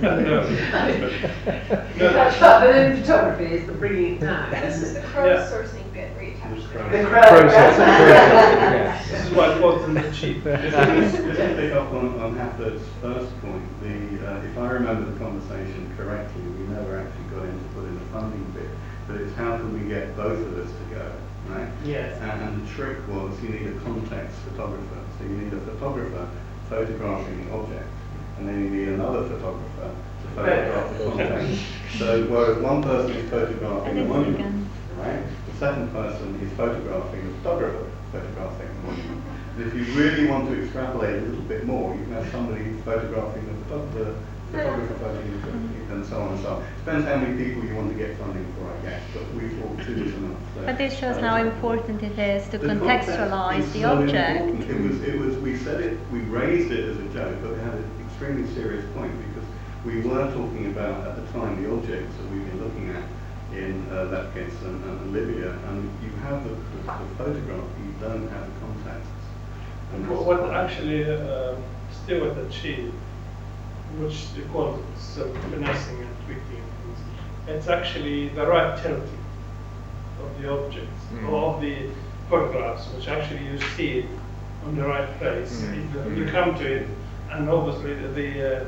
But then photography is the bringing it down. This is the crowdsourcing bit where you attach The Process. This is why it wasn't cheap. Just to pick up on Haferd's first point, if I remember the conversation correctly, we never actually got into putting the funding bit, but it's how can we get both of us to go, right? Yes. And the trick was you need a context photographer. So you need a photographer photographing the object, and then you need another photographer to photograph the context. So whereas one person is photographing the monument, right? The second person is photographing the photographer photographing the monument. And if you really want to extrapolate a little bit more, you can have somebody photographing the photographer photographing and so on and so on. Depends how many people you want to get funding for, I guess, but we thought two is enough. But this shows how important it is to The contextualize context is the so object. important. It was, we said it, we raised it as a joke, but it had an extremely serious point because we were talking about, at the time, the objects that we've been looking at in Lepkes and Libya, and you have the photograph, you don't have the context. And What actually Stewart achieved, which they call sort of finessing and tweaking things, it's actually the right tilting of the objects, or of the photographs, which actually you see it on the right place. You come to it, and obviously the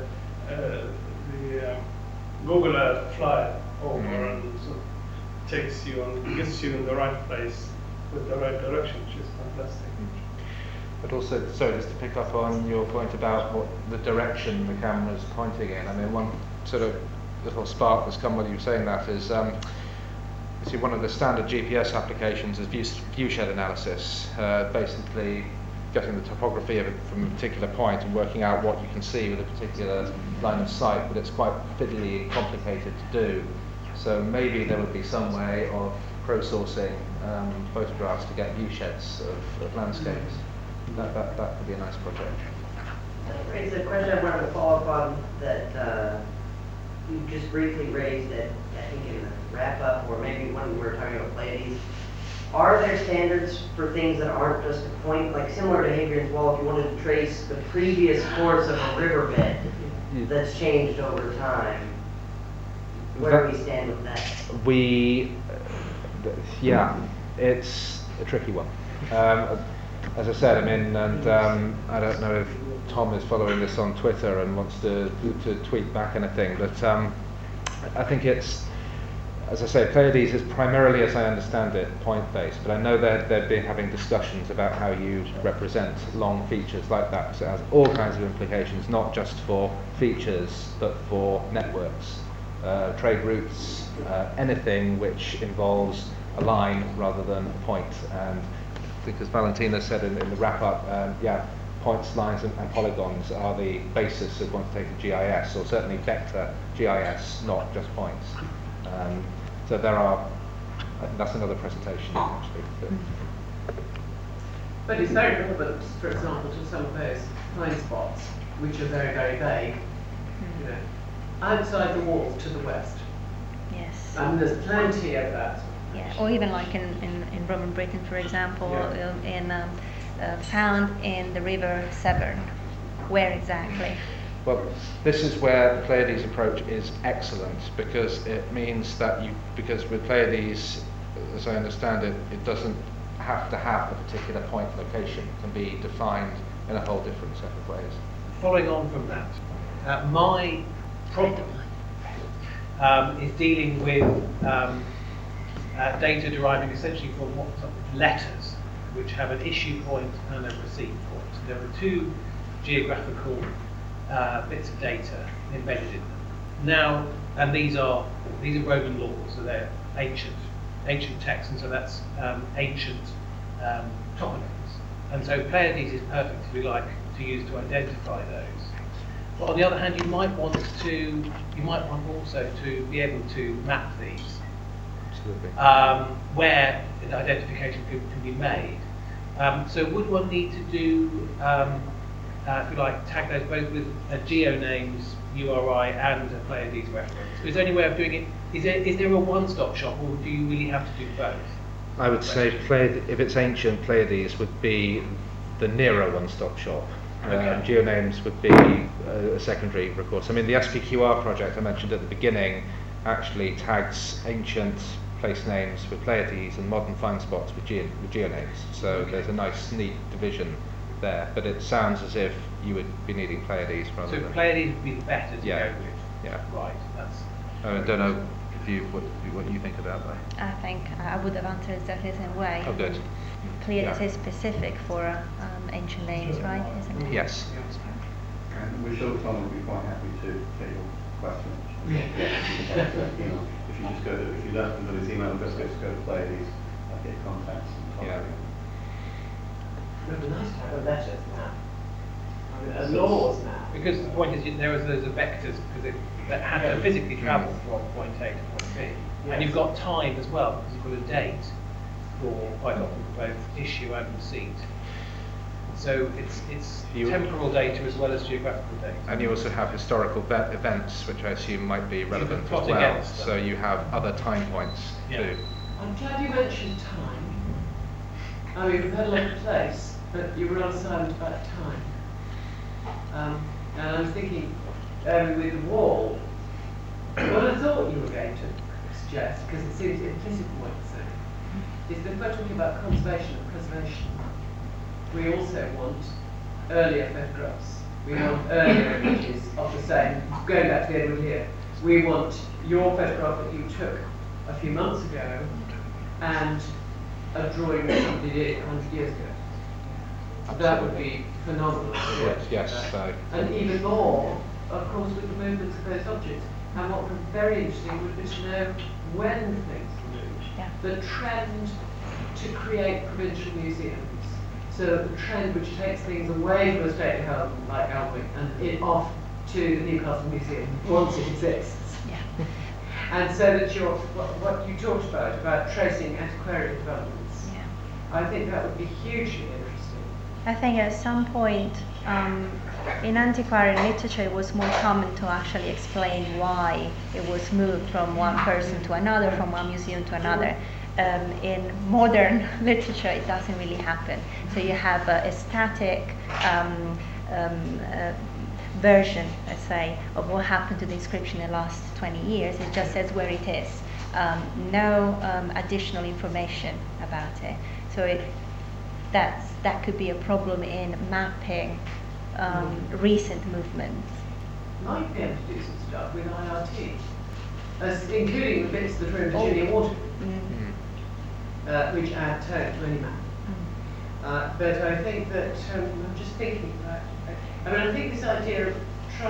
Google Earth fly over and sort of takes you and gets you in the right place with the right direction, which is fantastic. But also, sorry, just to pick up on your point about what the direction the camera's pointing in. I mean, one sort of little spark that's come while you were saying that is, you see, one of the standard GPS applications is viewshed analysis, basically getting the topography of it from a particular point and working out what you can see with a particular line of sight, but it's quite fiddly and complicated to do. So maybe there would be some way of crowdsourcing photographs to get viewsheds of landscapes. That could be a nice project. It's a question I wanted to follow up on that you just briefly raised it, I think in the wrap up, or maybe when we were talking about Pleiades. are there standards for things that aren't just a point, like similar to Hadrian's Wall, if you wanted to trace the previous course of a riverbed that's changed over time? Where do we stand with that? It's a tricky one. As I said, I mean, and I don't know if Tom is following this on Twitter and wants to tweet back anything, but I think it's, as I say, Pleiades is primarily, as I understand it, point-based, but I know that they've been having discussions about how you represent long features like that, so it has all kinds of implications, not just for features, but for networks, trade routes, anything which involves a line rather than a point. And because Valentina said in the wrap-up, points, lines and polygons are the basis of quantitative GIS, or certainly vector GIS, not just points. So there are, I think that's another presentation actually. But it's very relevant, for example, to some of those line spots, which are very, very vague, you know, outside the walls to the west. Yes. And there's plenty of that. Yeah, or even like in Roman Britain, for example, found in the river Severn. Where exactly? Well, this is where the Pleiades approach is excellent, because it means that because with Pleiades, as I understand it, it doesn't have to have a particular point location. It can be defined in a whole different set of ways. Following on from that, my problem is dealing with data deriving essentially from letters, which have an issue point and a receipt point. There are two geographical bits of data embedded in them. Now, and these are Roman laws, so they're ancient texts, and so that's ancient toponyms. And so Pleiades is perfect, if you like, to use to identify those. But on the other hand, you might want also to be able to map these. Absolutely. Where the identification can be made. So would one need to do, if you like, tag those both with a geonames URI and a Pleiades reference? Is there any way of doing it? Is there a one-stop shop, or do you really have to do both? I would say if it's ancient, Pleiades would be the nearer one-stop shop. Okay. Geonames would be a secondary recourse. I mean, the SPQR project I mentioned at the beginning actually tags ancient place names with Pleiades and modern find spots with geonames. So there's a nice, neat division there. But it sounds as if you would be needing Pleiades rather than. So Pleiades would be the better to go with. Yeah. Right. That's. I don't know what you think about that. I think I would have answered exactly the same way. Oh, good. Pleiades Yeah. is specific for ancient names, right? Isn't it? Yes. And we're sure Tom will be quite happy to take your questions. If you just go to, if you don't know his email address, just go to Pleiades, get contacts and Yeah. It would be nice to have a letters map. I mean, a laws map. Because the point is, there was those vectors that have to physically travel from point A to point B, and you've got time as well, because you've got a date for quite often for both issue and receipt. So it's temporal data as well as geographical data. And you also have historical events, which I assume might be relevant as plot well. against them. So you have other time points too. I'm glad you mentioned time. I mean, we've had a lot of place, but you were not silent about time. And I was thinking, with the wall, what I thought you were going to suggest, because it seems implicit in what you're saying, is that if we're talking about conservation and preservation, we also want earlier photographs. We want earlier images of the same. Going back to the Edward here, we want your photograph that you took a few months ago and a drawing that somebody did 100 years ago. That would be phenomenal. Yes. And even more, of course, with the movements of those objects. And what would be very interesting would be to know when things move. Yeah. The trend to create provincial museums. So the trend which takes things away from a stately home like Alnwick and off to the Newcastle Museum once it exists. Yeah. And so that what you talked about tracing antiquarian developments, Yeah. I think that would be hugely interesting. I think at some point in antiquarian literature it was more common to actually explain why it was moved from one person to another, from one museum to another. in modern literature, it doesn't really happen. So you have a static version, let's say, of what happened to the inscription in the last 20 years. It just says where it is. No additional information about it. So that could be a problem in mapping recent movements. Might be able to do some stuff with IRT, including the bits that are in Virginia Water, which add tone to any map. But I think that, I'm just thinking about, I think this idea of trying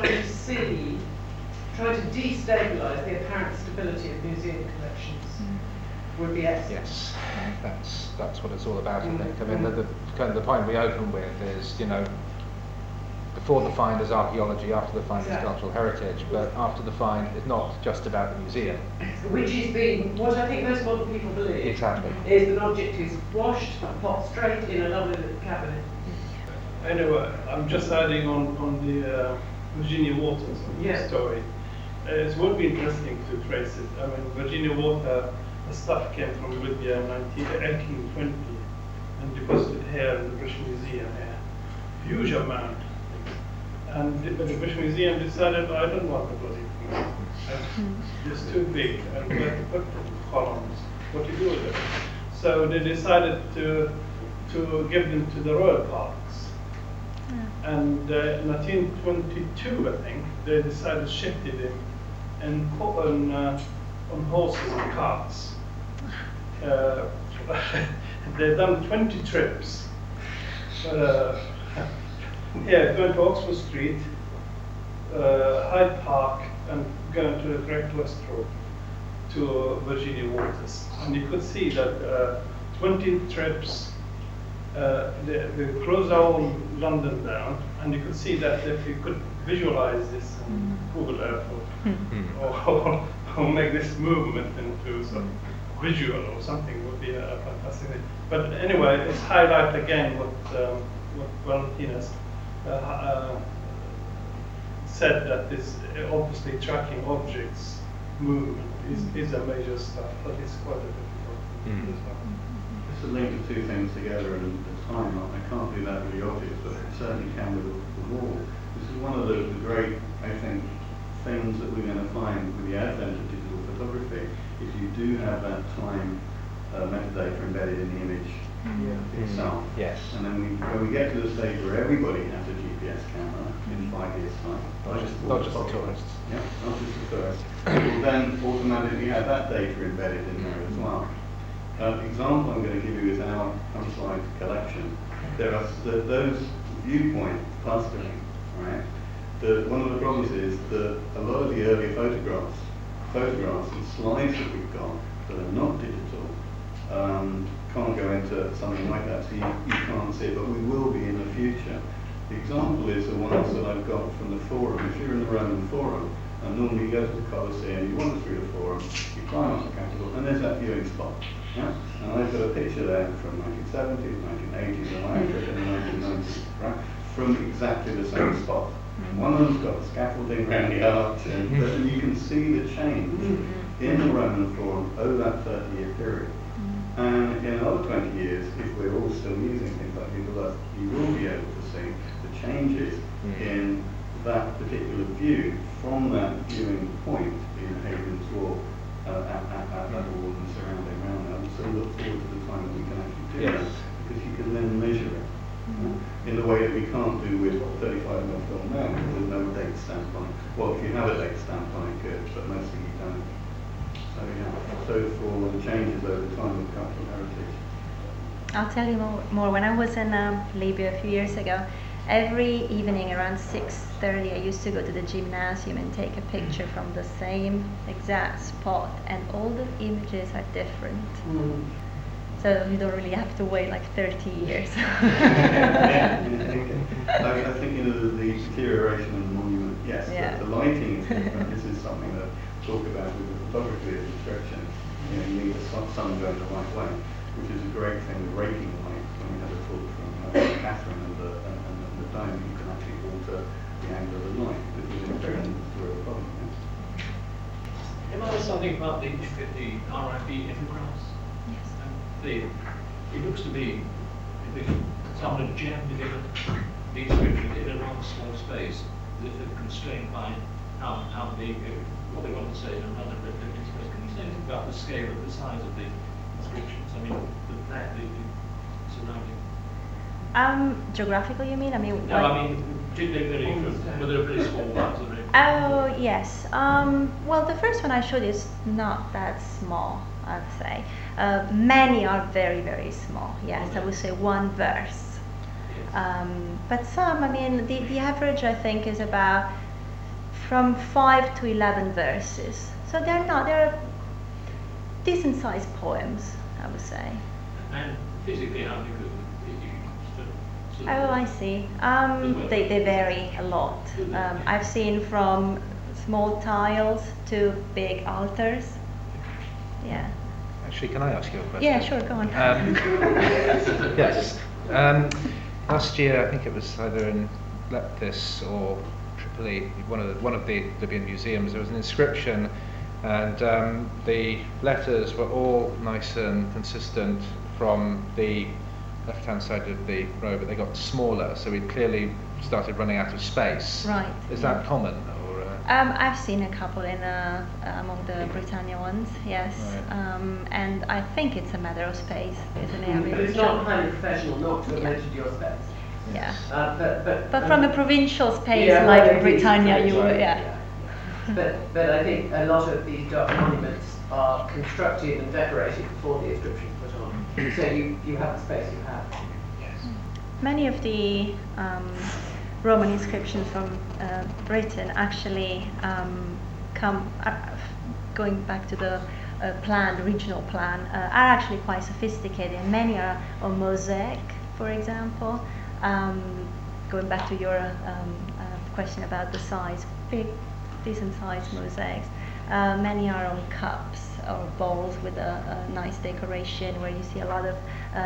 to destabilise the apparent stability of museum collections would be excellent. Yes, that's what it's all about, I think. I mean, the point we open with is, before the find is archaeology, after the find is cultural heritage, but after the find it's not just about the museum. Which is what I think most modern people believe. Exactly. Is that an object is washed, pot straight in a lovely little cabinet. Anyway, I'm just adding on the Virginia Waters story. It would be interesting to trace it. I mean, Virginia Water, the stuff came from Libya in 1820 and deposited here in the British Museum here. Huge amount. And the British Museum decided, I don't want the bloody thing. It's too big, and where to put the columns, what to do with it. So they decided to give them to the royal parks. And in 1922, I think, they decided to shift it on horses and carts. They've done 20 trips. Going to Oxford Street, Hyde Park, and going to the Great West Road to Virginia Waters. And you could see that 20 trips, they closed all London down, and you could see that if you could visualize this on Google Earth or make this movement into some visual or something, would be a fantastic thing. But anyway, it's highlight again what Valentina's said, that this obviously tracking objects movement is a major stuff, but it's quite a difficult thing as well. Just to link the two things together and the timeline, I can't do that really obvious, but it certainly can with the wall. This is one of the great, I think, things that we're going to find with the advent of digital photography, is you do have that time metadata embedded in the image itself. Yes. And then when we get to the stage where everybody has a GPS camera in 5 years' time, Not just the tourists. Yeah, not just the tourists, we'll then automatically have that data embedded in there as well. Example I'm going to give you is our Huntside collection. There are those viewpoint clustering, right? One of the problems is that a lot of the early photographs and slides that we've got that are not digital can't go into something like that, so you can't see it, but we will be in the future. The example is the ones that I've got from the Forum. If you're in the Roman Forum, and normally you go to the Colosseum, you wander through the Forum, you climb up the Capitol, and there's that viewing spot. Yeah? And I've got a picture there from 1970s, 1980s, and I took it in the 1990s, right? From exactly the same spot. One of them's got scaffolding around the arch, and you can see the change in the Roman Forum over that 30-year period. And in another 20 years, if we're all still using things like Google Earth, you will be able to see the changes in that particular view from that viewing point in Hadrian's Wall at that wall and surrounding around that. And so look forward to the time that we can actually do that, because you can then measure it in the way that we can't do with 35mm film now, because there's no date stamp on it. Well, if you have a date stamp on it, good, but mostly you don't. So yeah, so for the changes over time with cultural heritage. I'll tell you more. When I was in Libya a few years ago, every evening around 6:30 I used to go to the gymnasium and take a picture from the same exact spot, and all the images are different. So you don't really have to wait like 30 years. I think the deterioration of the monument, yes, the lighting is different. This is something that we talk about with the photography of construction. You need the sun going the right way, which is a great thing with raking light. When we had a talk from Catherine and the dome, you can actually alter the angle of the light, which is a real problem. Can I ask something about the RIB epigraphs? Yes. it looks to be if someone had jammed it in the inscription in a rather small space, as if they're constrained by how big, what they want to say in a rather limited space. Can you say anything about the scale of the size of the inscriptions? I mean, the surrounding. Geographically, you mean? I mean, No, I mean, did they vary from, were there very small ones? Or oh, yes. Well, the first one I showed is not that small, I'd say. Many are very, very small. Yes, I would say one verse. But some, I mean, the average I think is about from 5 to 11 verses. So they're decent sized poems, I would say. And physically, how big Oh, I see. They vary a lot. I've seen from small tiles to big altars. Yeah. Actually, can I ask you a question? Yeah, sure, go on. Yes. Last year, I think it was either in Leptis or Tripoli, one of the Libyan museums, there was an inscription, and the letters were all nice and consistent from the left-hand side of the row, but they got smaller, so we clearly started running out of space. Right. Is that common, or? I've seen a couple in among the Britannia ones, yes. Right. And I think it's a matter of space, isn't it? But it's not highly professional not to have mentioned your space. Yeah. But from a provincial space yeah, like well, Britannia, you sorry, would, yeah. But I think a lot of these dark monuments are constructed and decorated before the inscriptions put on. So you have the space you have. Yes. Many of the Roman inscriptions from Britain actually come, going back to the regional plan, are actually quite sophisticated. Many are on mosaic, for example. Going back to your question about the size, big, decent sized mosaics. Many are on cups or bowls with a nice decoration where you see a lot of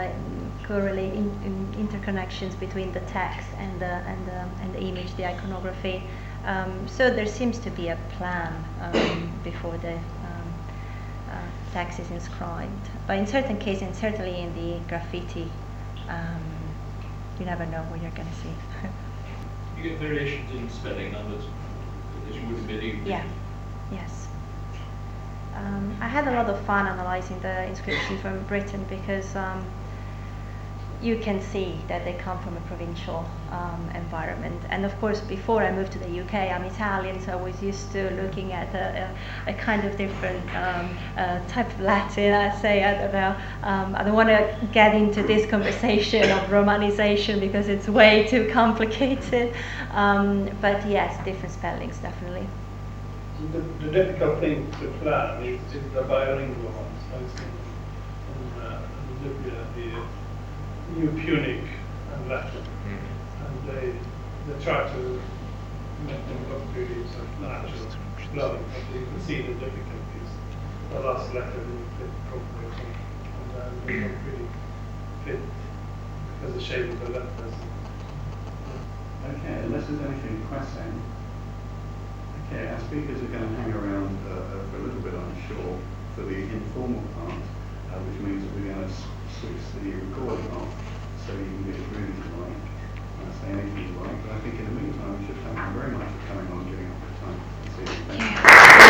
interconnections between the text and the image, the iconography. So there seems to be a plan before the text is inscribed. But in certain cases, and certainly in the graffiti, you never know what you're going to see. You get variations in spelling, numbers, as you would believe. Yeah. Yes. I had a lot of fun analyzing the inscriptions from Britain because you can see that they come from a provincial environment. And of course, before I moved to the UK, I'm Italian, so I was used to looking at a kind of different type of Latin, I'd say. I don't know. I don't want to get into this conversation of Romanization because it's way too complicated. But yes, different spellings, definitely. The difficult thing to plan is the bilingual ones. I was in Libya, the New Punic and Latin, and they try to make them look really sort of natural, flowing, but you can see the difficulties. The last letter didn't fit properly, and they don't really fit because the shape of the letters. Okay, unless there's anything pressing. Okay, our speakers are going to hang around for a little bit, I'm sure, for the informal part, which means that we're going to switch the recording off so you can get it really if you like, say anything you like. But I think in the meantime, we should thank you very much for coming on and giving